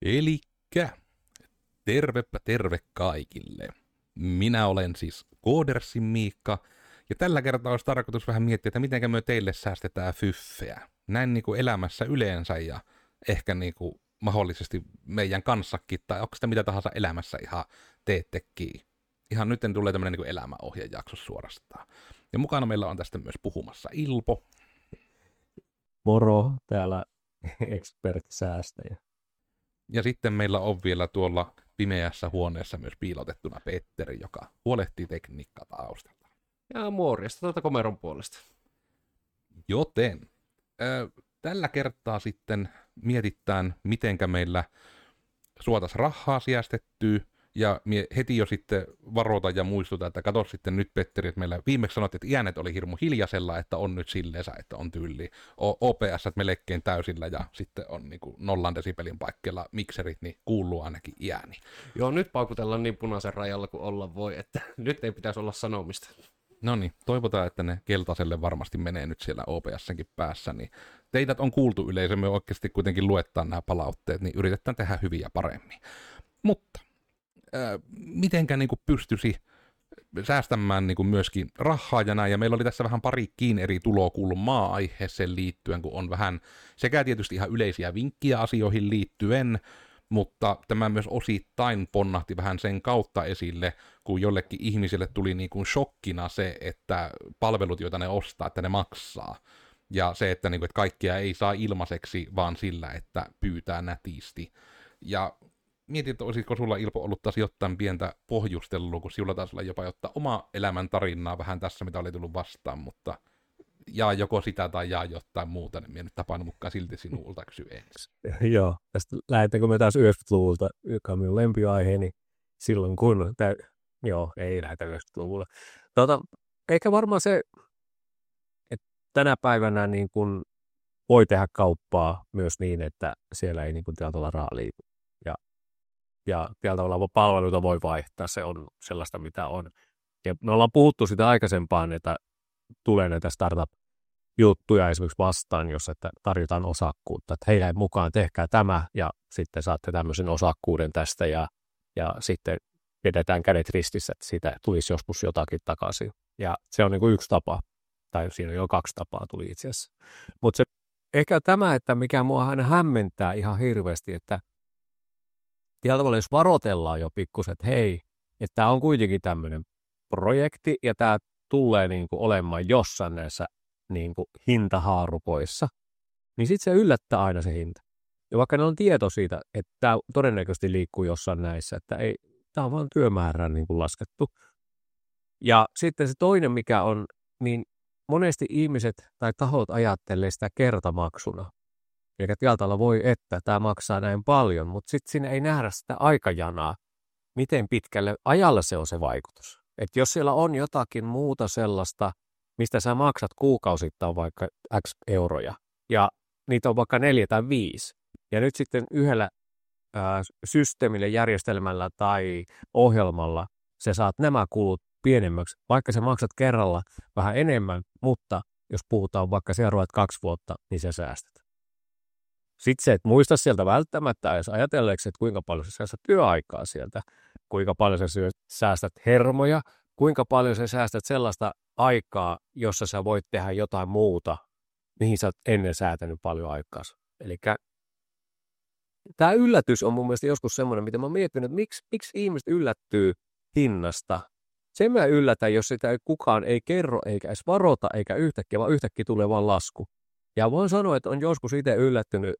Elikkä, tervepä terve kaikille. Minä olen siis Koodersin Miikka, ja tällä kertaa olisi tarkoitus vähän miettiä, että miten me teille säästetään fyffeä. Näin niin kuin elämässä yleensä ja ehkä niin kuin mahdollisesti meidän kanssakin, tai onko sitä mitä tahansa elämässä ihan teettekin. Ihan nyt tulee tämmöinen niin elämäohjejakso suorastaan. Ja mukana meillä on tästä myös puhumassa Ilpo. Moro, täällä expert-säästäjä. Ja sitten meillä on vielä tuolla pimeässä huoneessa myös piilotettuna Petteri, joka huolehtii tekniikkaa taustalta. Ja morjesta tuolta komeron puolesta. Joten tällä kertaa sitten mietitään, mitenkä meillä suotas rahaa säästettyä, ja heti jo sitten varoitan ja muistutan, että katso sitten nyt Petteri, että meillä viimeksi sanottiin, että äänet oli hirmu hiljaisella, että on nyt silleensä, että on tyyli OPS melkein täysillä ja sitten on niin kuin 0 desibelin paikkeilla mikserit, niin kuuluu ainakin ääni. Joo, nyt paukutellaan niin punaisen rajalla kuin olla voi, että nyt ei pitäisi olla sanomista. No niin, toivotaan, että ne keltaiselle varmasti menee nyt siellä OPS:nkin päässä, niin teidät on kuultu yleisö, me oikeasti kuitenkin luetaan nämä palautteet, niin yritetään tehdä hyviä paremmin. Mutta mitenkä niin kuin pystyisi säästämään niin kuin myöskin rahaa ja näin, ja meillä oli tässä vähän parikin eri tulokulmaa aiheeseen liittyen, kun on vähän sekä tietysti ihan yleisiä vinkkiä asioihin liittyen, mutta tämä myös osittain ponnahti vähän sen kautta esille, kun jollekin ihmisille tuli niin kuin shokkina se, että palvelut, joita ne ostaa, että ne maksaa. Ja se, että, niin kuin, että kaikkia ei saa ilmaiseksi, vaan sillä, että pyytää nätisti. Ja mietin, että olisiko sulla Ilpo ollut taas jotain pientä pohjustelua, kun sinulla taisi olla jopa jotta oma elämän tarinaa vähän tässä, mitä oli tullut vastaan, mutta jaa joko sitä tai jaa jotain muuta, niin minä nyt tapaan mukaan silti sinulta kysyä ensin. Joo, tästä lähdetäänkö me taas 90-luvulta, joka on minun lempiaiheeni silloin kun, ei lähdetä 90-luvulla. Eikä varmaan se, että tänä päivänä niin kun voi tehdä kauppaa myös niin, että siellä ei niin kun täältä olla rahaa liiku. Ja täältä ollaan palveluita voi vaihtaa, se on sellaista mitä on. Ja me ollaan puhuttu sitä aikaisempaan, että tulee näitä startup-juttuja esimerkiksi vastaan, jos että tarjotaan osakkuutta. Että heidän mukaan tehkää tämä ja sitten saatte tämmöisen osakkuuden tästä ja sitten pidetään kädet ristissä, että siitä tulisi joskus jotakin takaisin. Ja se on niin kuin yksi tapa, tai siinä on jo 2 tapaa tuli itse asiassa. Mutta se ehkä tämä, että mikä mua aina hämmentää ihan hirveästi, että tällä tavalla, jos varoitellaan jo pikkusen, että hei, että tämä on kuitenkin tämmöinen projekti ja tämä tulee niin kuin olemaan jossain näissä niin kuin hintahaarukoissa, niin sitten se yllättää aina se hinta. Ja vaikka ne on tieto siitä, että tämä todennäköisesti liikkuu jossain näissä, että ei, tämä on vain työmäärään niin kuin laskettu. Ja sitten se toinen, mikä on, niin monesti ihmiset tai tahot ajattelee sitä kertamaksuna. Eli tieltä voi, että tämä maksaa näin paljon, mutta sitten siinä ei nähdä sitä aikajanaa, miten pitkälle ajalla se on se vaikutus. Että jos siellä on jotakin muuta sellaista, mistä sä maksat kuukausittain vaikka X euroja, ja niitä on vaikka 4 tai 5, ja nyt sitten yhdellä systeemillä, järjestelmällä tai ohjelmalla sä saat nämä kulut pienemmäksi, vaikka sä maksat kerralla vähän enemmän, mutta jos puhutaan vaikka seuraavat 2 vuotta, niin sä säästät. Sitten se, että muista sieltä välttämättä edes ajatelleeksi, että kuinka paljon sä säästät työaikaa sieltä, kuinka paljon sä säästät hermoja, kuinka paljon sä säästät sellaista aikaa, jossa sä voit tehdä jotain muuta, mihin sä oot ennen säätänyt paljon aikaa. Eli tämä yllätys on mun mielestä joskus semmoinen, mitä mä oon miettinyt, että miksi ihmiset yllättyy hinnasta. Sen mä yllätän, jos sitä kukaan ei kerro, eikä edes varota, eikä yhtäkkiä, vaan yhtäkkiä tulee vaan lasku. Ja voin sanoa, että on joskus itse yllättynyt,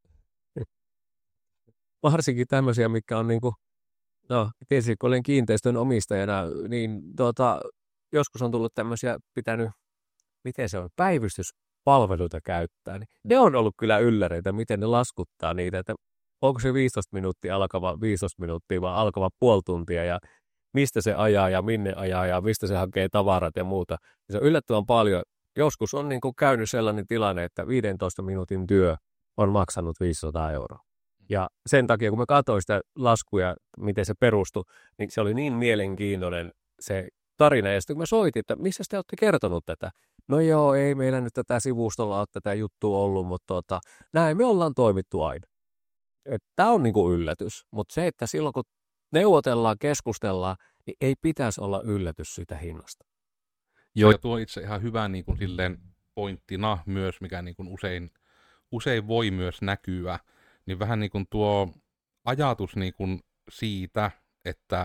varsinkin tämmöisiä, mikä on niinku, tietysti kun olen kiinteistön omistajana, niin joskus on tullut tämmöisiä pitänyt, miten se on, päivystyspalveluita käyttää. Niin ne on ollut kyllä ylläreitä, miten ne laskuttaa niitä, että onko se 15 minuuttia alkava 15 minuuttia, vai alkava puoli tuntia, ja mistä se ajaa, ja minne ajaa, ja mistä se hakee tavarat ja muuta. Ja se on yllättävän paljon. Joskus on niin kuin käynyt sellainen tilanne, että 15 minuutin työ on maksanut 500 €. Ja sen takia, kun mä katsoin sitä laskuja, miten se perustui, niin se oli niin mielenkiintoinen se tarina. Ja sitten kun mä soitin, että missä te olette kertonut tätä? No joo, ei meillä nyt tätä sivustolla ole tätä juttua ollut, mutta näin me ollaan toimittu aina. Tämä on niin kuin yllätys, mutta se, että silloin kun neuvotellaan, keskustellaan, niin ei pitäisi olla yllätys siitä hinnasta. Ja tuo itse ihan hyvä niin kuin silleen pointtina myös, mikä niin kuin usein voi myös näkyä, niin vähän niin kuin tuo ajatus niin kuin siitä, että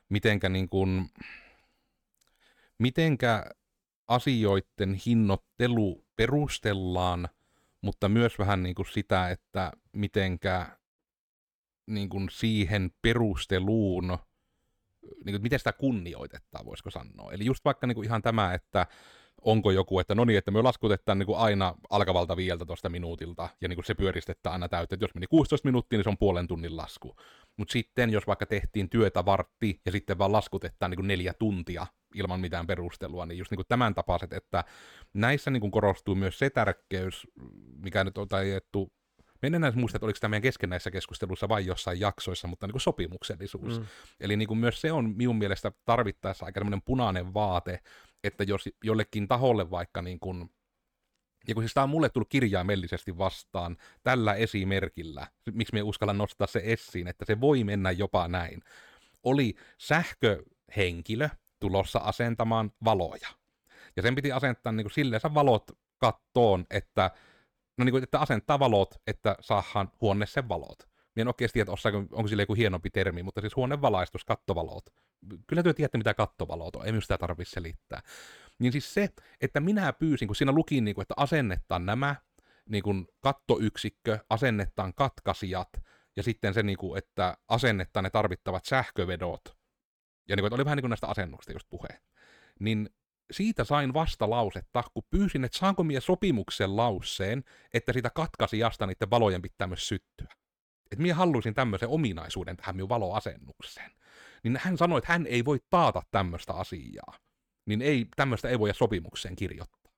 mitenkä asioiden hinnoittelu perustellaan, mutta myös vähän niin kuin sitä, että mitenkä niin kuin siihen perusteluun, niin kuin miten sitä kunnioitetaan, voisiko sanoa. Eli just vaikka niin kuin ihan tämä, että onko joku, että no niin, että me laskutetaan niin kuin aina alkavalta 15 minuutilta, ja niin kuin se pyöristetään aina täyteen, että jos meni 16 minuuttia, niin se on puolen tunnin lasku. Mutta sitten, jos vaikka tehtiin työtä vartti, ja sitten vaan laskutetaan niin kuin 4 tuntia ilman mitään perustelua, niin just niin kuin tämän tapaiset, että näissä niin kuin korostuu myös se tärkeys, mikä nyt on tajettu. Me en enää muista, että oliko tämä meidän kesken näissä keskusteluissa vai jossain jaksoissa, mutta niin kuin sopimuksellisuus. Eli niin kuin myös se on minun mielestä tarvittaessa aika semmoinen punainen vaate, että jos jollekin taholle vaikka, niin kuin, ja kun siis tämä on mulle tullut kirjaimellisesti vastaan tällä esimerkillä, miksi me uskallan nostaa se esiin, että se voi mennä jopa näin, oli sähköhenkilö tulossa asentamaan valoja. Ja sen piti asentaa niin kuin silleen valot kattoon, että no niin kuin, että asentaa valot, että saadaan huoneeseen valot. Minä en oikeasti tiedä, onko sille joku hienompi termi, mutta siis huonevalaistus, kattovalot. Kyllä työ tiedätte, mitä kattovalot on, ei minun sitä tarvitse selittää. Niin siis se, että minä pyysin, kun siinä luki, niin kuin, että asennetaan nämä, niin kuin kattoyksikkö, asennetaan katkaisijat, ja sitten se, niin kuin, että asennetaan ne tarvittavat sähkövedot, ja niin kuin, että oli vähän niin kuin näistä asennuksista just puhe, niin siitä sain vastalausetta, kun pyysin, että saanko minä sopimuksen lausseen, että siitä katkaisijasta niiden valojen pitää myös syttyä. Että minä haluaisin tämmöisen ominaisuuden tähän minun valoasennukseen. Niin hän sanoi, että hän ei voi taata tämmöistä asiaa. Niin tämmöistä ei voi sopimukseen kirjoittaa.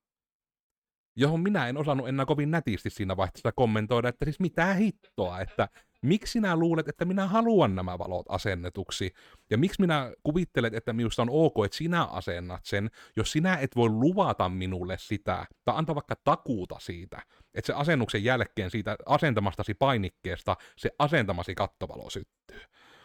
Johon minä en osannut enää kovin nätisti siinä vaiheessa kommentoida, että siis mitä hittoa, että miksi sinä luulet, että minä haluan nämä valot asennetuksi? Ja miksi minä kuvittelet, että minusta on ok, että sinä asennat sen, jos sinä et voi luvata minulle sitä, tai antaa vaikka takuuta siitä, että se asennuksen jälkeen siitä asentamastasi painikkeesta se asentamasi kattovalo syttyy.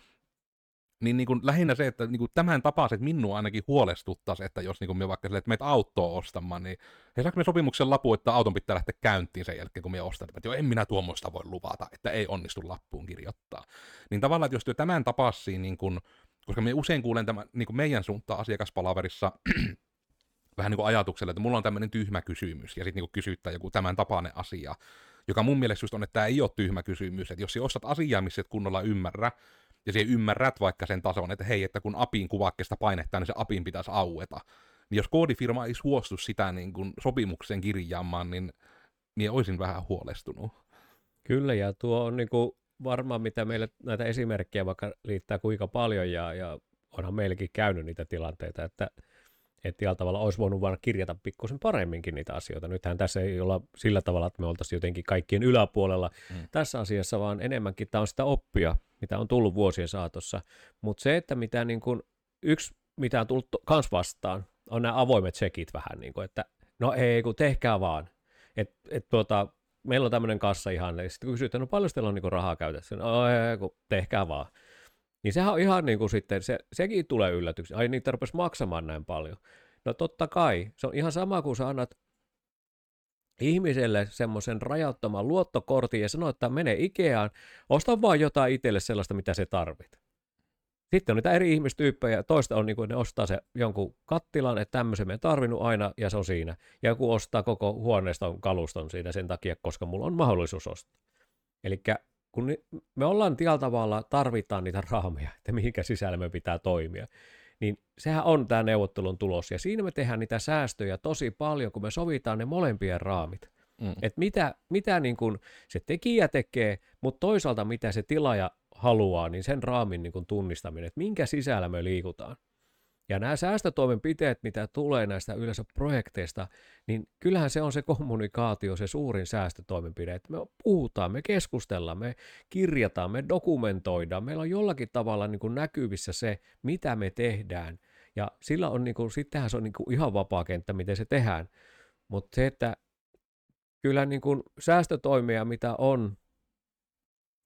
Niin kuin lähinnä se, että niin kuin tämän tapaiset minua ainakin huolestuttaisi, että jos niin kuin me vaikka sille, että meitä autoa ostamaan, niin he saako me sopimuksen lapu, että auton pitää lähteä käyntiin sen jälkeen, kun me ostan. Että joo, en minä tuommoista voi luvata, että ei onnistu lappuun kirjoittaa. Niin tavallaan, että jos työ tämän tapaisiin, niin kuin, koska me usein kuulen tämän niin kuin meidän suuntaan asiakaspalaverissa vähän niin kuin ajatuksella, että mulla on tämmöinen tyhmä kysymys, ja sitten niin kysyttää joku tämän tapainen asia, joka mun mielestä just on, että tämä ei ole tyhmä kysymys, että jos sä ostat asiaa, missä et kunnolla ymmärrä, ja sä ymmärrät vaikka sen tason, että hei, että kun apin kuvakkeesta painettaan, niin se apin pitäisi aueta. Niin jos koodifirma ei suostu sitä niin kuin sopimuksen kirjaamaan, niin olisin vähän huolestunut. Kyllä, ja tuo on niin kuin varmaan, mitä meille näitä esimerkkejä vaikka liittää kuinka paljon, ja onhan meillekin käynyt niitä tilanteita, että tällä tavalla olisi voinut vaan kirjata pikkusen paremminkin niitä asioita. Nythän tässä ei olla sillä tavalla, että me oltaisiin jotenkin kaikkien yläpuolella tässä asiassa, vaan enemmänkin tämä on sitä oppia, mitä on tullut vuosien saatossa. Mutta se, että mitä niin kun, mitä on tullut kans vastaan, on nämä avoimet tsekit vähän, niin kuin, että no ei, kun tehkää vaan. Meillä on tämmöinen kassa ihan, ja sitten kysytään, no paljon teillä on niin rahaa käytössä? No ei, kun tehkää vaan. Niin sehän on ihan niin kuin sitten, sekin tulee yllätyksi. Ai niitä rupesi maksamaan näin paljon. No totta kai, se on ihan sama kuin sä annat ihmiselle semmoisen rajattoman luottokortin ja sanoo, että mene Ikeaan, osta vaan jotain itselle sellaista, mitä se tarvit. Sitten on niitä eri ihmistyyppejä, toista on niin kuin ne ostaa se jonkun kattilan, että tämmöisen me en tarvinnut aina ja se on siinä. Ja joku ostaa koko huoneiston kaluston siinä sen takia, koska mulla on mahdollisuus ostaa. Elikkä kun me ollaan tällä tavalla, tarvitaan niitä raameja, että mihinkä sisällä me pitää toimia, niin sehän on tämä neuvottelun tulos. Ja siinä me tehdään niitä säästöjä tosi paljon, kun me sovitaan ne molempien raamit. Että mitä niin kun se tekijä tekee, mutta toisaalta mitä se tilaaja haluaa, niin sen raamin niin kun tunnistaminen, että minkä sisällä me liikutaan. Ja nämä säästötoimenpiteet, mitä tulee näistä yleensä projekteista, niin kyllähän se on se kommunikaatio, se suurin säästötoimenpide. Että me puhutaan, me keskustellaan, me kirjataan, me dokumentoidaan. Meillä on jollakin tavalla niin kuin näkyvissä se, mitä me tehdään. Ja sillä on niin kuin, sittenhän se on niin kuin ihan vapaa kenttä, miten se tehdään. Mutta se, että kyllä niin kuin säästötoimia, mitä on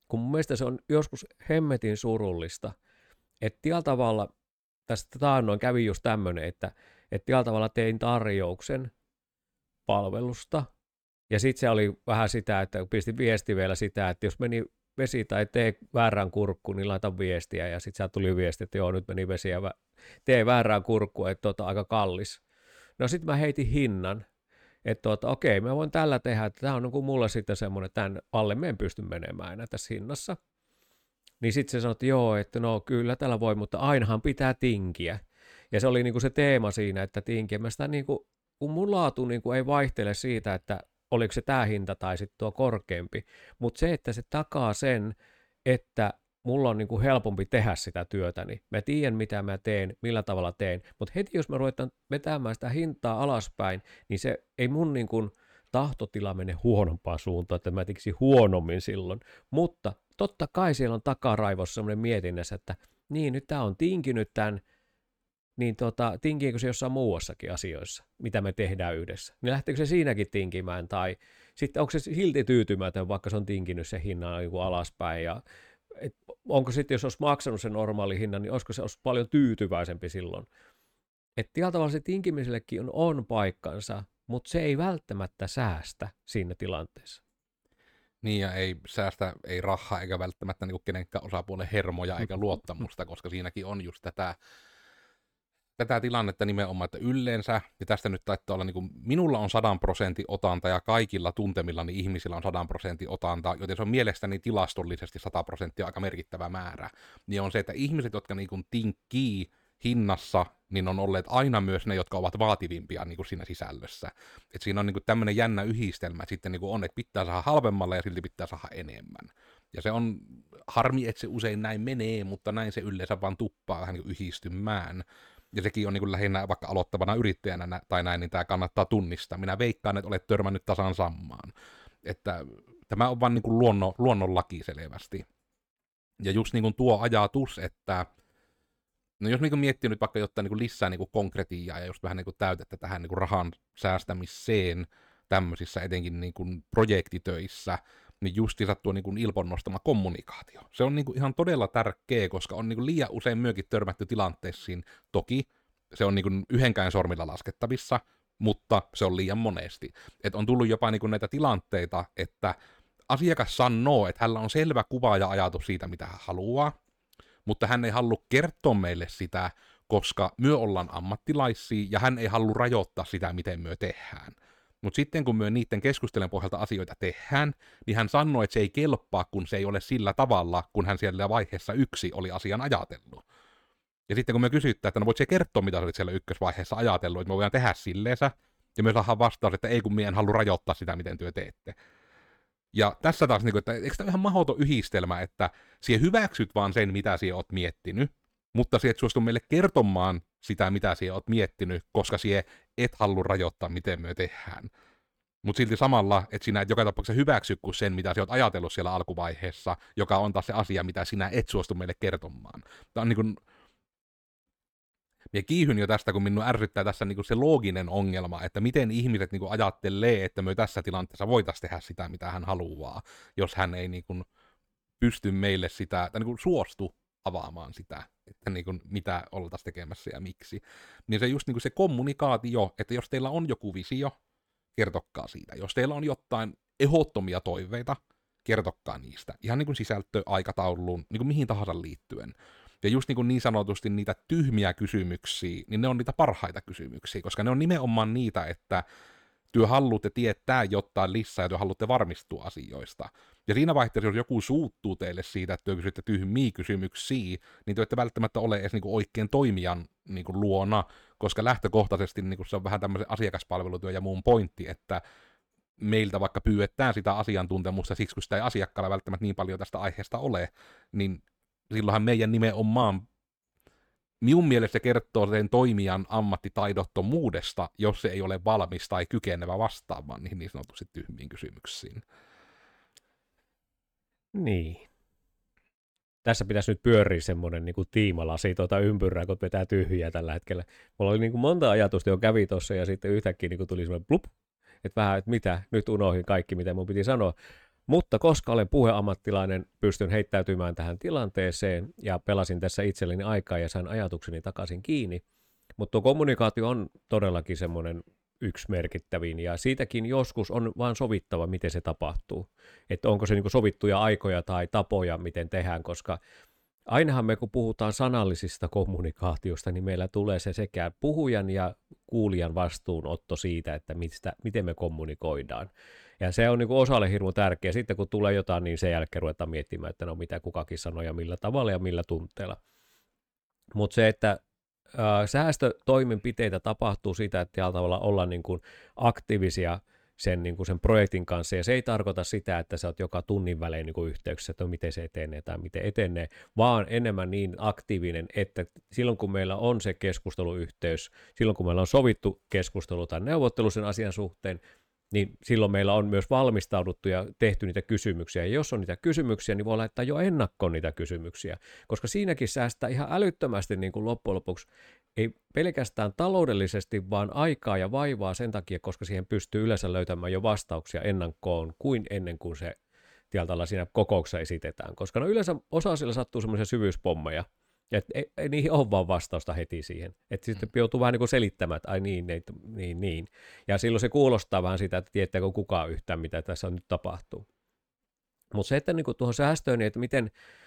kun mun mielestä se on joskus hemmetin surullista, että tällä tavalla, tästä taannoin kävi just tämmöinen, että tällä tavalla tein tarjouksen palvelusta, ja sitten se oli vähän sitä, että pistin viesti vielä sitä, että jos meni vesi tai tee väärään kurkkuun, niin laita viestiä, ja sitten sieltä tuli viesti, että joo, nyt meni vesi ja tee väärään kurkkuun, että aika kallis. No sitten mä heitin hinnan, että okei, mä voin tällä tehdä, että tämä on niin kuin mulle sitten semmoinen, että tämän alle me en pysty menemään enää tässä hinnassa. Niin sitten se sanoi, että joo, että no kyllä tällä voi, mutta ainahan pitää tinkiä. Ja se oli niin kuin se teema siinä, että tinkiä. Mä sitä niin kuin, kun mun laatu niin kuin ei vaihtele siitä, että oliko se tämä hinta tai sitten tuo korkeampi, mutta se, että se takaa sen, että mulla on niin kuin helpompi tehdä sitä työtä, niin mä tiedän mitä mä teen, millä tavalla teen, mutta heti jos mä ruvetaan vetämään sitä hintaa alaspäin, niin se ei mun niin kuin tahtotila mene huonompaan suuntaan, että mä tekisin huonommin silloin, mutta totta kai siellä on takaraivossa semmoinen mietinnässä, että niin nyt tää on tinkinyt tämän, niin tinkiikö se jossain muuassakin asioissa, mitä me tehdään yhdessä, niin lähteekö se siinäkin tinkimään, tai sitten onko se silti tyytymätön, vaikka se on tinkinyt sen hinnan niin kuin alaspäin, ja onko sitten, jos olisi maksanut sen normaali hinnan, niin olisiko se olisi paljon tyytyväisempi silloin. Että tällä tavalla se tinkimisellekin on paikkansa, mutta se ei välttämättä säästä siinä tilanteessa. Niin, ja ei säästä, ei rahaa, eikä välttämättä niin kenenkään osapuolen hermoja, eikä luottamusta, koska siinäkin on just tätä tilannetta nimenomaan, että yleensä, ja tästä nyt taitaa olla, niin kuin, minulla on 100% otanta, ja kaikilla tuntemillani ihmisillä on 100% otanta, joten se on mielestäni tilastollisesti 100% aika merkittävä määrä. Niin on se, että ihmiset, jotka niin kuin tinkkii hinnassa, niin on olleet aina myös ne, jotka ovat vaativimpia niin kuin siinä sisällössä. Et siinä on niin kuin tämmöinen jännä yhdistelmä, että sitten niin kuin on, että pitää saada halvemmalla ja silti pitää saada enemmän. Ja se on harmi, että se usein näin menee, mutta näin se yleensä vaan tuppaa vähän niin kuin yhdistymään. Ja sekin on niin kuin lähinnä vaikka aloittavana yrittäjänä tai näin, niin tämä kannattaa tunnistaa. Minä veikkaan, että olet törmännyt tasan samaan. Että tämä on vaan niin kuin luonnonlaki selvästi. Ja just niin kuin tuo ajatus, että no jos niin kuin miettii nyt vaikka jotain niin kuin lisää niin kuin konkretiaa ja just vähän niin kuin täytettä tähän niin kuin rahan säästämiseen tämmöisissä etenkin niin kuin projektitöissä, niin justiinsa tuo niin kuin Ilpon nostama kommunikaatio. Se on niin kuin ihan todella tärkeä, koska on niin kuin liian usein myöskin törmätty tilanteisiin. Toki se on niin kuin yhdenkään sormilla laskettavissa, mutta se on liian monesti. Et on tullut jopa niin kuin näitä tilanteita, että asiakas sanoo, että hänellä on selvä kuva ja ajatus siitä, mitä hän haluaa, mutta hän ei halua kertoa meille sitä, koska myö ollaan ammattilaisia ja hän ei halua rajoittaa sitä, miten myö tehdään. Mutta sitten kun myö niiden keskustelen pohjalta asioita tehdään, niin hän sanoi, että se ei kelpaa, kun se ei ole sillä tavalla, kun hän siellä vaiheessa 1 oli asian ajatellut. Ja sitten kun me kysytään, että no voit se kertoa, mitä sä olit siellä ykkösvaiheessa ajatellut, että me voidaan tehdä silleensä, ja me saadaan vastaus, että ei kun minä en halua rajoittaa sitä, miten työ teette. Ja tässä taas, että eikö tämä ihan mahdoton yhdistelmä, että sie hyväksyt vaan sen, mitä sie oot miettinyt, mutta sie et suostu meille kertomaan sitä, mitä sie oot miettinyt, koska sie et halua rajoittaa, miten me tehdään. Mutta silti samalla, että sinä et joka tapauksessa hyväksy kuin sen, mitä sie oot ajatellut siellä alkuvaiheessa, joka on taas se asia, mitä sinä et suostu meille kertomaan. Tämä on niin kuin minä kiihyn jo tästä, kun minun ärsyttää tässä niin kuin se looginen ongelma, että miten ihmiset niin kuin ajattelee, että me tässä tilanteessa voitaisiin tehdä sitä, mitä hän haluaa, jos hän ei niin kuin pysty meille sitä, tai niin kuin suostu avaamaan sitä, että niin kuin mitä oltaisiin tekemässä ja miksi. Niin se just niin kuin se kommunikaatio, että jos teillä on joku visio, kertokaa siitä. Jos teillä on jotain ehdottomia toiveita, kertokaa niistä. Ihan niin kuin sisältö, aikatauluun, niin kuin mihin tahansa liittyen. Ja just niin sanotusti niitä tyhmiä kysymyksiä, niin ne on niitä parhaita kysymyksiä, koska ne on nimenomaan niitä, että työ haluatte tietää jotain lisää ja työ haluatte varmistua asioista. Ja siinä vaiheessa, jos joku suuttuu teille siitä, että työ kysytte tyhmiä kysymyksiä, niin työ ette välttämättä ole edes niinku oikein toimijan niinku luona, koska lähtökohtaisesti niinku se on vähän tämmöisen asiakaspalvelutyö ja muun pointti, että meiltä vaikka pyydetään sitä asiantuntemusta siksi, kun sitä ei asiakkaalla välttämättä niin paljon tästä aiheesta ole, niin silloinhan meidän nimenomaan, minun mielestä se kertoo sen toimijan ammattitaidottomuudesta, jos se ei ole valmis tai kykenevä vastaamaan niihin niin sanotusti tyhmiin kysymyksiin. Niin. Tässä pitäisi nyt pyöriä semmoinen niin kuin tiimalasi ympyrää, kun vetää tyhjiä tällä hetkellä. Mulla oli niin kuin monta ajatusta jo kävi tuossa ja sitten yhtäkkiä niin kuin tuli semmoinen blup, että vähän, että mitä, nyt unohdin kaikki, mitä mun piti sanoa. Mutta koska olen puheammattilainen, pystyn heittäytymään tähän tilanteeseen ja pelasin tässä itselleni aikaa ja sain ajatukseni takaisin kiinni. Mutta tuo kommunikaatio on todellakin semmoinen yksi merkittävin ja siitäkin joskus on vaan sovittava, miten se tapahtuu. Että onko se niinku sovittuja aikoja tai tapoja, miten tehdään, koska ainahan me kun puhutaan sanallisista kommunikaatiosta, niin meillä tulee se sekä puhujan ja kuulijan vastuunotto siitä, että miten me kommunikoidaan. Ja se on niin kuin osalle hirveän tärkeä. Sitten kun tulee jotain, niin sen jälkeen ruvetaan miettimään, että no mitä kukakin sanoo ja millä tavalla ja millä tunteella. Mutta se, että säästötoimenpiteitä tapahtuu siitä, että tällä tavalla ollaan niin kuin aktiivisia sen projektin kanssa, ja se ei tarkoita sitä, että sä oot joka tunnin välein niin kuin yhteyksissä, että miten se etenee tai miten etenee, vaan enemmän niin aktiivinen, että silloin kun meillä on se keskusteluyhteys, silloin kun meillä on sovittu keskustelu tai neuvottelu sen asian suhteen, niin silloin meillä on myös valmistauduttu ja tehty niitä kysymyksiä. Ja jos on niitä kysymyksiä, niin voi laittaa jo ennakkoon niitä kysymyksiä, koska siinäkin säästää ihan älyttömästi niin kuin loppujen lopuksi, ei pelkästään taloudellisesti, vaan aikaa ja vaivaa sen takia, koska siihen pystyy yleensä löytämään jo vastauksia ennakkoon kuin ennen kuin se tieltä siinä kokouksessa esitetään. Koska no yleensä osa sillä sattuu semmoisia syvyyspommeja, että ei niihin ole vaan vastausta heti siihen. Että sitten joutuu vähän niin kuin selittämään, että ai niin. Ja silloin se kuulostaa vähän sitä, että tietääkö kukaan yhtään, mitä tässä nyt tapahtuu. Mutta se, että niin kuin tuohon säästöön, niin että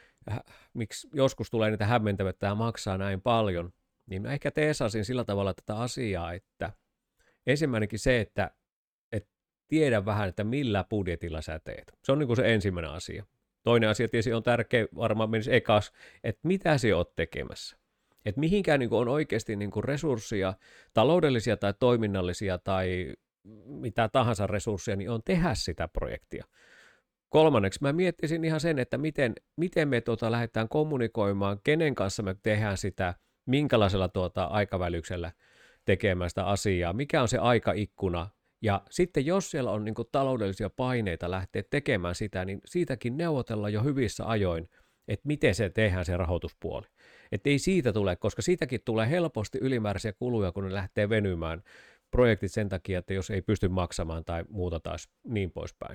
miksi joskus tulee niitä hämmentäviä, että tämä maksaa näin paljon, niin mä ehkä teesasin sillä tavalla tätä asiaa, että ensimmäinenkin se, että tiedä vähän, että millä budjetilla sä teet. Se on niin kuin se ensimmäinen asia. Toinen asia tietysti on tärkeä, varmaan menisi ekas, että mitä sä oot tekemässä. Että mihinkään niin kuin on oikeasti niin kuin resursseja, taloudellisia tai toiminnallisia tai mitä tahansa resursseja, niin on tehdä sitä projektia. Kolmanneksi mä miettisin ihan sen, että miten me lähdetään kommunikoimaan, kenen kanssa me tehdään sitä, minkälaisella aikavälyksellä tekemään sitä asiaa, mikä on se aikaikkuna. Ja sitten jos siellä on niin kuin taloudellisia paineita lähteä tekemään sitä, niin siitäkin neuvotellaan jo hyvissä ajoin, että miten se tehdään se rahoituspuoli. Että ei siitä tule, koska siitäkin tulee helposti ylimääräisiä kuluja, kun ne lähtee venymään projektit sen takia, että jos ei pysty maksamaan tai muuta taas niin poispäin.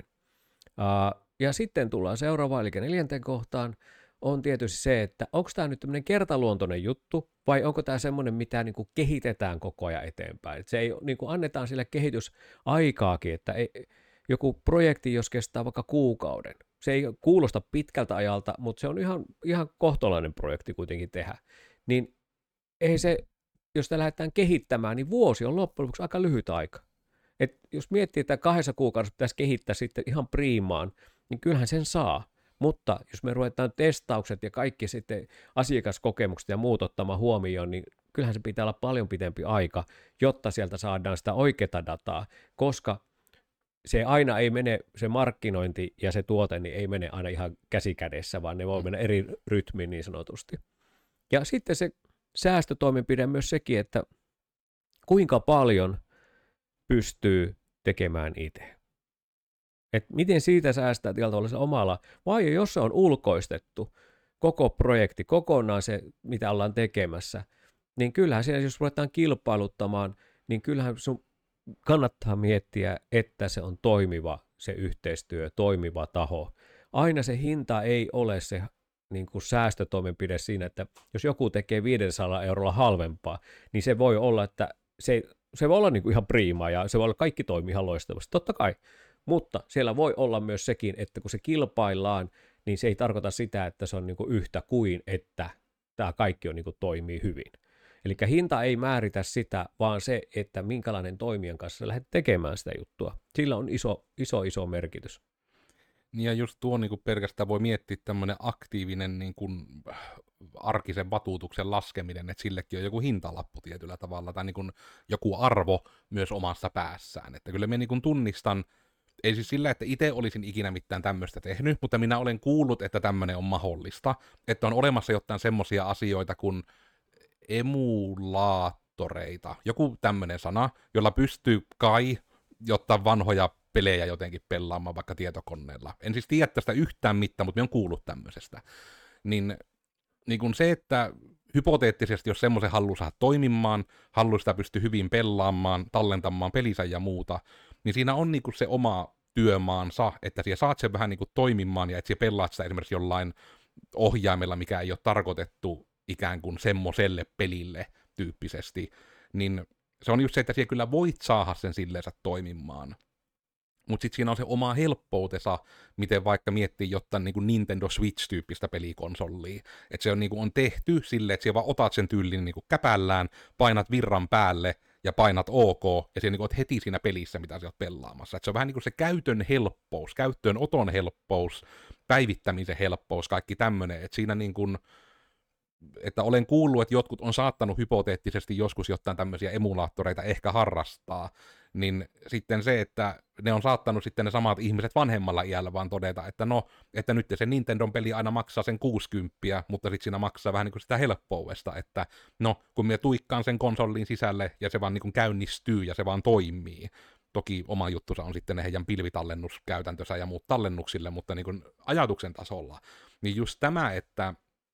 Ja sitten tullaan seuraavaan, eli 4. kohtaan, on tietysti se, että onko tämä nyt tämmöinen kertaluontoinen juttu, vai onko tämä semmoinen, mitä niin kuin kehitetään koko ajan eteenpäin. Että se ei niin kuin annetaan sille kehitysaikaakin, että joku projekti, jos kestää vaikka kuukauden, se ei kuulosta pitkältä ajalta, mutta se on ihan kohtalainen projekti kuitenkin tehdä. Niin ei se, jos sitä lähdetään kehittämään, niin vuosi on loppujen lopuksi aika lyhyt aika. Et jos miettii, että 2 kuukaudessa pitäisi kehittää sitten ihan priimaan, niin kyllähän sen saa. Mutta jos me ruvetaan testaukset ja kaikki sitten asiakaskokemukset ja muut ottamaan huomioon, niin kyllähän se pitää olla paljon pitempi aika, jotta sieltä saadaan sitä oikeaa dataa, koska se aina ei mene, se markkinointi ja se tuote niin ei mene aina ihan käsikädessä, vaan ne voi mennä eri rytmiin niin sanotusti. Ja sitten se säästötoimenpide myös sekin, että kuinka paljon pystyy tekemään itse. Että miten siitä säästää tällä tavalla se omalla, vai jos se on ulkoistettu, koko projekti, kokonaan se, mitä ollaan tekemässä, niin kyllähän siellä, jos ruvetaan kilpailuttamaan, niin kyllähän sun kannattaa miettiä, että se on toimiva se yhteistyö, toimiva taho. Aina se hinta ei ole se niin kuin säästötoimenpide siinä, että jos joku tekee 500 € halvempaa, niin se voi olla, että se voi olla niin kuin ihan priimaa ja se voi olla kaikki toimii ihan loistavasti, totta kai. Mutta siellä voi olla myös sekin, että kun se kilpaillaan, niin se ei tarkoita sitä, että se on niin kuin yhtä kuin, että tämä kaikki on niin kuin toimii hyvin. Eli hinta ei määritä sitä, vaan se, että minkälainen toimijan kanssa lähdet tekemään sitä juttua. Sillä on iso merkitys. Ja just tuo niin kuin pelkästään voi miettiä tämmöinen aktiivinen niin kuin arkisen vatuutuksen laskeminen, että sillekin on joku hintalappu tietyllä tavalla, tai niin kuin joku arvo myös omassa päässään. Että kyllä minä niin kuin tunnistan, ei siis sillä, että itse olisin ikinä mitään tämmöistä tehnyt, mutta minä olen kuullut, että tämmöinen on mahdollista, että on olemassa jotain semmoisia asioita kuin emulaattoreita, joku tämmöinen sana, jolla pystyy kai jotta vanhoja pelejä jotenkin pelaamaan vaikka tietokoneella. En siis tiedä tästä yhtään mitään, mutta minä olen kuullut tämmöisestä. Niin kun se, että hypoteettisesti, jos semmoisen haluaa saada toimimaan, haluaa sitä pystyy hyvin pelaamaan, tallentamaan pelinsä ja muuta, niin siinä on niinku se oma työmaansa, että siellä saat sen vähän niin kuin toimimaan, ja että siellä pelaat sitä esimerkiksi jollain ohjaimella, mikä ei ole tarkoitettu ikään kuin semmoiselle pelille tyyppisesti, niin se on just se, että siellä kyllä voit saada sen silleensä toimimaan. Mutta sitten siinä on se oma helppoutensa, miten vaikka miettii jotain niin kuin Nintendo Switch-tyyppistä pelikonsolia. Että se on, niin kuin, on tehty silleen, että siellä vaan otat sen tyylin niin kuin käpällään, painat virran päälle ja painat OK, ja siellä niin kuin, oot heti siinä pelissä, mitä sä oot pelaamassa. Et se on vähän niin kuin se käytön helppous, käyttöönoton helppous, päivittämisen helppous, kaikki tämmöinen. Että siinä niin kuin, että olen kuullut, että jotkut on saattanut hypoteettisesti joskus jotain tämmöisiä emulaattoreita ehkä harrastaa, niin sitten se, että ne on saattanut sitten ne samat ihmiset vanhemmalla iällä vaan todeta, että no, että nyt se Nintendon peli aina maksaa sen 60, mutta sitten siinä maksaa vähän niin kuin sitä helppouesta, että no, kun minä tuikkaan sen konsolin sisälle ja se vaan niin kuin käynnistyy ja se vaan toimii. Toki oma juttusa on sitten ne heidän pilvitallennuskäytäntönsä ja muut tallennuksille, mutta niin kuin ajatuksen tasolla. Niin just tämä, että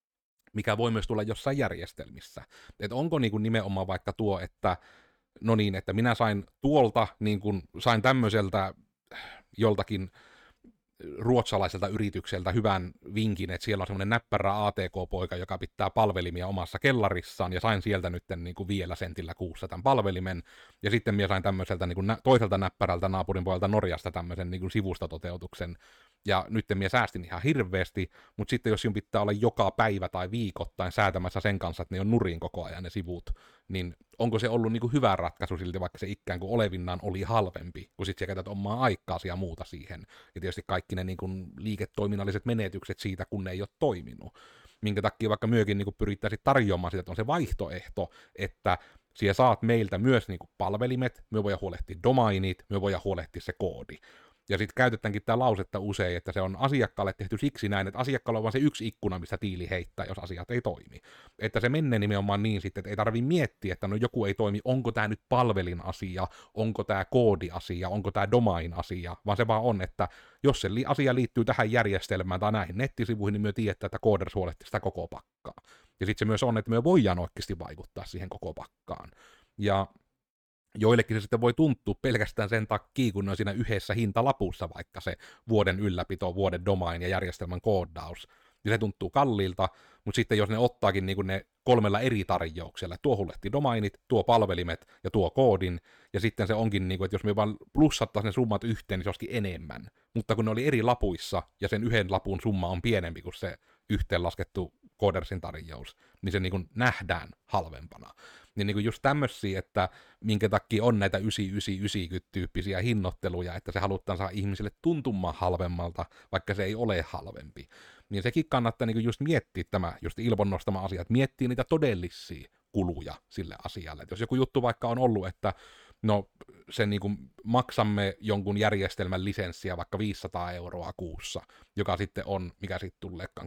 mikä voi myös tulla jossain järjestelmissä. Että onko niin kuin nimenomaan vaikka tuo, että no niin, että minä sain tuolta, niin kuin sain tämmöiseltä joltakin ruotsalaiselta yritykseltä hyvän vinkin, että siellä on semmoinen näppärä ATK-poika, joka pitää palvelimia omassa kellarissaan, ja sain sieltä nyt niin kuin 5 sentillä kuussa tämän palvelimen, ja sitten minä sain tämmöiseltä niin kuin toiselta näppärältä naapurin puolelta Norjasta tämmöisen niin kuin sivustototeutuksen, ja nyt minä säästin ihan hirveästi, mutta sitten jos sinun pitää olla joka päivä tai viikoittain säätämässä sen kanssa, että ne on nurin koko ajan ne sivut, niin onko se ollut niin kuin hyvä ratkaisu silti, vaikka se ikään kuin olevinnaan oli halvempi, kun sitten sä käytät omaa aikaasi ja muuta siihen. Ja tietysti kaikki ne niin kuin liiketoiminnalliset menetykset siitä, kun ne ei ole toiminut. Minkä takia vaikka myökin niin kuin pyrittäisiin tarjoamaan sitä, että on se vaihtoehto, että siellä saat meiltä myös niin kuin palvelimet, me voidaan huolehtia domainit, me voidaan huolehtia se koodi. Ja sitten käytetäänkin tämä lausetta usein, että se on asiakkaalle tehty siksi näin, että asiakkaalla on vain se yksi ikkuna, mistä tiili heittää, jos asiat ei toimi. Että se menee nimenomaan niin sitten, että ei tarvitse miettiä, että no joku ei toimi, onko tämä nyt palvelin asia, onko tämä koodiasia, onko tämä domain asia, vaan se vaan on, että jos se asia liittyy tähän järjestelmään tai näihin nettisivuihin, niin me tiedetään, että kooders huolehtii sitä koko pakkaa. Ja sitten se myös on, että me voidaan oikeasti vaikuttaa siihen koko pakkaan. Ja joillekin se sitten voi tuntua pelkästään sen takia, kun on siinä yhdessä hintalapussa vaikka se vuoden ylläpito, vuoden domain ja järjestelmän koodaus. Ja se tuntuu kalliilta, mutta sitten jos ne ottaakin niin kuin ne 3 eri tarjouksella, tuo huolehtii domainit, tuo palvelimet ja tuo koodin, ja sitten se onkin niin kuin, että jos me vaan plussattaisiin ne summat yhteen, niin se olisikin enemmän. Mutta kun ne oli eri lapuissa, ja sen yhden lapun summa on pienempi kuin se yhteenlaskettu koodersin tarjous, niin se niin kuin nähdään halvempana. Niin kuin just tämmöisiä, että minkä takia on näitä 9990-tyyppisiä hinnoitteluja, että se halutaan saada ihmisille tuntumaan halvemmalta, vaikka se ei ole halvempi. Niin sekin kannattaa niin kuin just miettiä tämä, just Ilpon nostama asia, että miettiä niitä todellisia kuluja sille asialle. Et jos joku juttu vaikka on ollut, että no se niin kuin maksamme jonkun järjestelmän lisenssiä vaikka 500 € kuussa, joka sitten on, mikä sitten tuleekaan,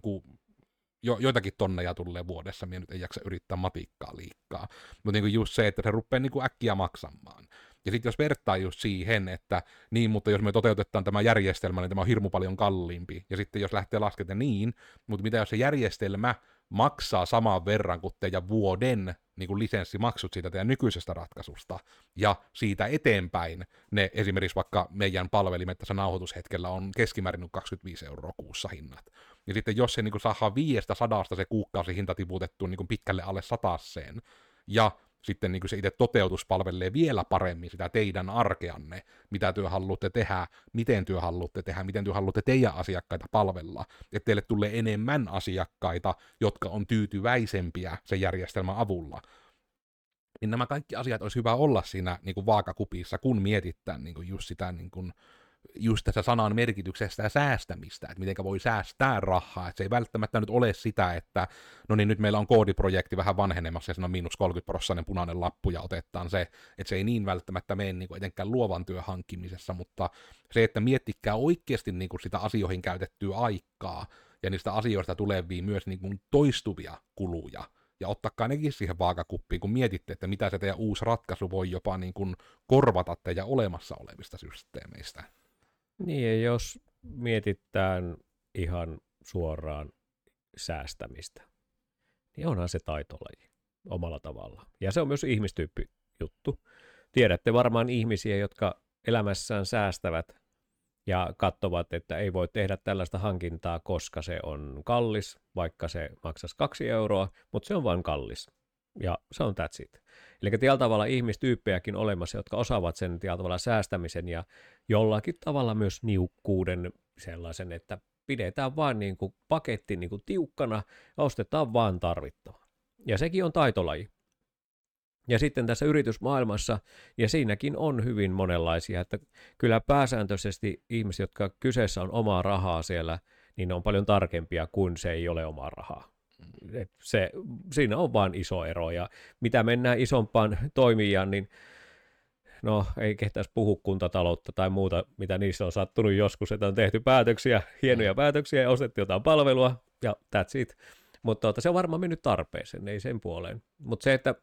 joitakin tonneja tulee vuodessa, minä nyt ei jaksa yrittää matikkaa liikaa. Mutta niin just se, että se rupeaa niin äkkiä maksamaan. Ja sitten jos vertaa just siihen, että niin, mutta jos me toteutetaan tämä järjestelmä, niin tämä on hirmu paljon kalliimpi. Ja sitten jos lähtee laskemaan niin, mutta mitä jos se järjestelmä maksaa saman verran kuin teidän vuoden niin kuin lisenssimaksut siitä teidän nykyisestä ratkaisusta, ja siitä eteenpäin ne esimerkiksi vaikka meidän palvelimet tässä nauhoitushetkellä on keskimäärin 25 € kuussa hinnat. Ja sitten jos se niin kuin saadaan 500 se kuukausihinta tiputettu niin kuin pitkälle alle 100, ja sitten niin kuin se itse toteutus palvelee vielä paremmin sitä teidän arkeanne, mitä työ haluatte tehdä, miten työ haluatte teidän asiakkaita palvella, että teille tulee enemmän asiakkaita, jotka on tyytyväisempiä sen järjestelmän avulla. Niin nämä kaikki asiat olisi hyvä olla siinä niin kuin vaakakupissa, kun mietitään niin kuin just sitä niin kuin just tässä sanan merkityksestä ja säästämistä, että miten voi säästää rahaa, että se ei välttämättä nyt ole sitä, että no niin nyt meillä on koodiprojekti vähän vanhenemassa ja siinä on -30% punainen lappu ja otetaan se, että se ei niin välttämättä mene niin kuin etenkään luovan työn hankkimisessa, mutta se, että miettikää oikeasti niin kuin sitä asioihin käytettyä aikaa ja niistä asioista tulevia myös niin kuin toistuvia kuluja, ja ottakaa nekin siihen vaakakuppiin, kun mietitte, että mitä se teidän uusi ratkaisu voi jopa niin kuin korvata teidän olemassa olevista systeemeistä. Niin, ja jos mietitään ihan suoraan säästämistä, niin onhan se taitolaji omalla tavalla. Ja se on myös ihmistyyppi juttu. Tiedätte varmaan ihmisiä, jotka elämässään säästävät ja katsovat, että ei voi tehdä tällaista hankintaa, koska se on kallis, vaikka se maksaisi 2 euroa, mutta se on vain kallis. Ja se on that's it. Eli tällä tavalla ihmistyyppejäkin olemassa, jotka osaavat sen tällä tavalla säästämisen ja jollakin tavalla myös niukkuuden sellaisen, että pidetään vaan niin kuin paketti niin kuin tiukkana ja ostetaan vaan tarvittava. Ja sekin on taitolaji. Ja sitten tässä yritysmaailmassa, ja siinäkin on hyvin monenlaisia, että kyllä pääsääntöisesti ihmiset, jotka kyseessä on omaa rahaa siellä, niin ne on paljon tarkempia kuin se ei ole omaa rahaa. Siinä on vaan iso ero, ja mitä mennään isompaan toimijaan, niin no ei kehtäisi puhua kuntataloutta tai muuta, mitä niissä on sattunut joskus, että on tehty päätöksiä, hienoja päätöksiä ja ostettu jotain palvelua, ja that's it. Mutta se on varmaan mennyt tarpeeseen, ei sen puoleen. Mutta se, että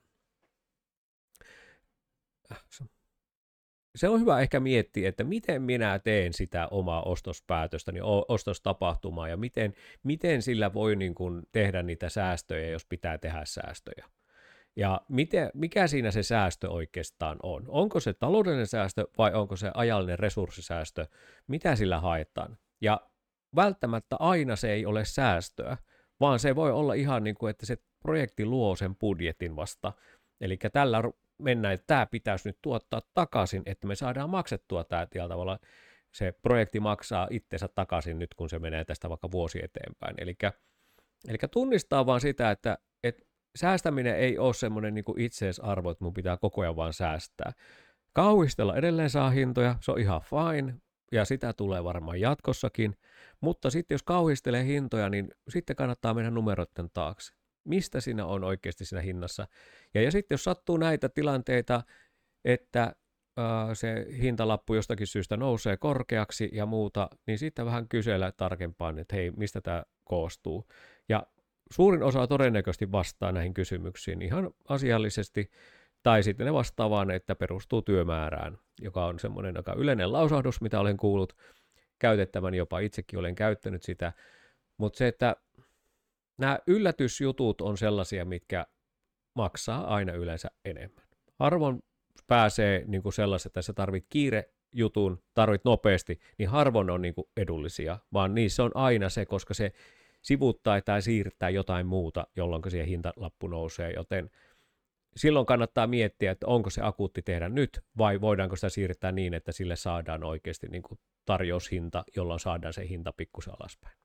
se on hyvä ehkä miettiä, että miten minä teen sitä omaa ostospäätöstäni, ostostapahtumaa, ja miten sillä voi niin kuin tehdä niitä säästöjä, jos pitää tehdä säästöjä. Ja mikä siinä se säästö oikeastaan on? Onko se taloudellinen säästö vai onko se ajallinen resurssisäästö? Mitä sillä haetaan? Ja välttämättä aina se ei ole säästöä, vaan se voi olla ihan niin kuin, että se projekti luo sen budjetin vasta. Eli tällä mennään, että tämä pitäisi nyt tuottaa takaisin, että me saadaan maksettua tämä tavalla. Se projekti maksaa itsensä takaisin nyt, kun se menee tästä vaikka vuosi eteenpäin. Eli tunnistaa vaan sitä, että säästäminen ei ole semmoinen niin kuin itseisarvo, että mun pitää koko ajan vaan säästää. Kauhistella edelleen saa hintoja, se on ihan fine, ja sitä tulee varmaan jatkossakin, mutta sitten jos kauhistelee hintoja, niin sitten kannattaa mennä numeroiden taakse. Mistä siinä on oikeasti siinä hinnassa? Ja sitten jos sattuu näitä tilanteita, että se hintalappu jostakin syystä nousee korkeaksi ja muuta, niin sitten vähän kysellä tarkempaan, että hei, mistä tämä koostuu. Ja suurin osa todennäköisesti vastaa näihin kysymyksiin ihan asiallisesti, tai sitten ne vastaa vaan, että perustuu työmäärään, joka on semmoinen aika yleinen lausahdus, mitä olen kuullut käytettävän, jopa itsekin olen käyttänyt sitä. Mutta se, että nämä yllätysjutut on sellaisia, mitkä maksaa aina yleensä enemmän. Harvoin pääsee niin kuin sellaiset, että sä tarvit kiirejutun, tarvit nopeasti, niin harvoin on niin kuin edullisia, vaan niissä on aina se, koska se sivuttaa tai siirtää jotain muuta, jolloin siihen hintalappu nousee, joten silloin kannattaa miettiä, että onko se akuutti tehdä nyt, vai voidaanko sitä siirtää niin, että sille saadaan oikeasti niin kuin tarjoushinta, jolloin saadaan se hinta pikkusen alaspäin.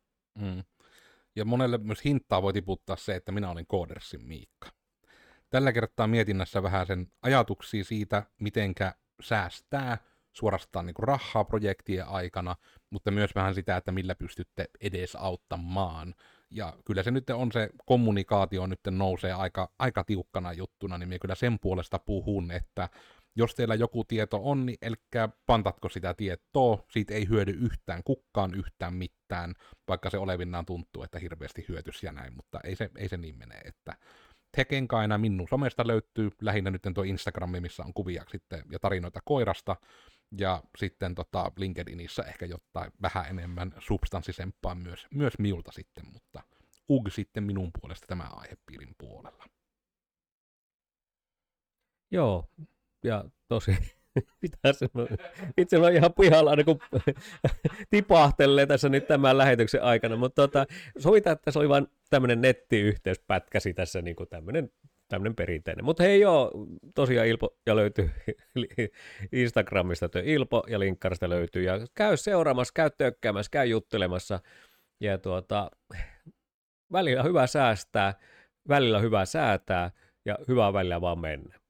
Ja monelle myös hintaa voi tiputtaa se, että minä olin Codersin Miikka. Tällä kertaa mietinnässä vähän sen ajatuksia siitä, mitenkä säästää suorastaan niin kuin rahaa projektien aikana, mutta myös vähän sitä, että millä pystytte edes auttamaan. Ja kyllä se nyt on se kommunikaatio nyt nousee aika tiukkana juttuna, niin minä kyllä sen puolesta puhun, että jos teillä joku tieto on, niin elkää pantatko sitä tietoa, siitä ei hyödy yhtään kukaan yhtään mitään, vaikka se olevinnaan tuntuu, että hirveästi hyötyisi ja näin, mutta ei se niin mene, että Tekenkaina minun somesta löytyy lähinnä nyt tuo Instagrami, missä on kuvia sitten ja tarinoita koirasta, ja sitten LinkedInissä ehkä jotain vähän enemmän substanssisempaa myös minulta sitten, mutta sitten minun puolesta tämä aihepiirin puolella. Joo, ja tosi itse olen ihan pihalla aina kun tipahtelee tässä nyt tämän lähetyksen aikana, mutta sovitaan, että se oli vain tämmöinen nettiyhteyspätkäsi tässä niin kuin tämmöinen perinteinen. Mutta hei joo, tosiaan Ilpo ja löytyy Instagramista Ilpo ja linkkarista löytyy ja käy seuraamassa, käy tökkäämässä, käy juttelemassa ja välillä hyvä säästää, välillä hyvä säätää ja hyvä välillä vaan mennä.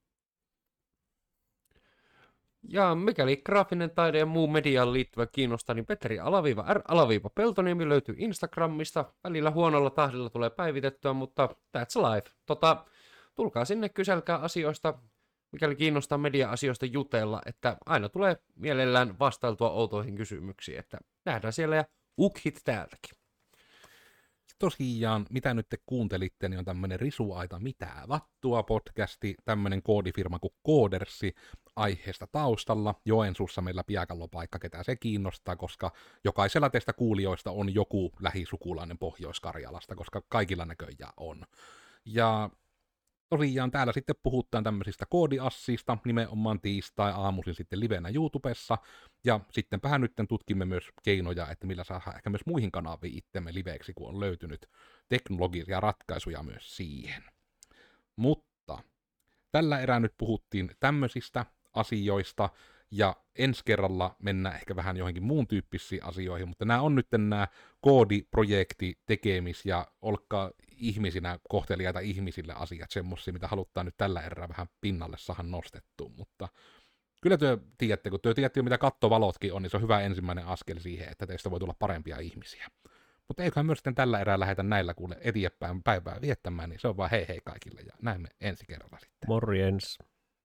Ja mikäli graafinen taide ja muu mediaan liittyvä kiinnostaa, niin Petteri_R_Peltoniemi löytyy Instagramista. Välillä huonolla tahdilla tulee päivitettyä, mutta that's life. Tulkaa sinne, kyselkää asioista, mikäli kiinnostaa media-asioista jutella, että aina tulee mielellään vastailtua outoihin kysymyksiin, että nähdään siellä ja ukhit täältäkin. Tosiaan, mitä nyt te kuuntelitte, niin on tämmöinen Risuaita mitää vattua podcasti, tämmöinen koodifirma kuin Codersi aiheesta taustalla. Joensuussa meillä piakallopaikka, ketä se kiinnostaa, koska jokaisella teistä kuulijoista on joku lähisukulainen Pohjois-Karjalasta, koska kaikilla näköjään on. Ja tosiaan täällä sitten puhutaan tämmöisistä koodiassista nimenomaan tiistai-aamuisin sitten livenä YouTubessa, ja sittenpähän nyt tutkimme myös keinoja, että millä saadaan ehkä myös muihin kanaviin itsemme liveksi, kun on löytynyt teknologisia ratkaisuja myös siihen. Mutta tällä erää nyt puhuttiin tämmöisistä asioista, ja ensi kerralla mennään ehkä vähän johonkin muun tyyppisiin asioihin, mutta nämä on nyt nämä koodiprojekti, tekemis- ja olkaa ihmisinä kohteliaita ihmisille asiat, semmoisia, mitä halutaan nyt tällä erää vähän pinnalle saada nostettua, mutta kyllä työ tiedätte, kun työ tiedätte jo mitä kattovalotkin on, niin se on hyvä ensimmäinen askel siihen, että teistä voi tulla parempia ihmisiä. Mutta eiköhän myös sitten tällä erää lähdetä näillä kuule eteenpäin päivää viettämään, niin se on vaan hei hei kaikille ja näemme ensi kerralla sitten. Morjens.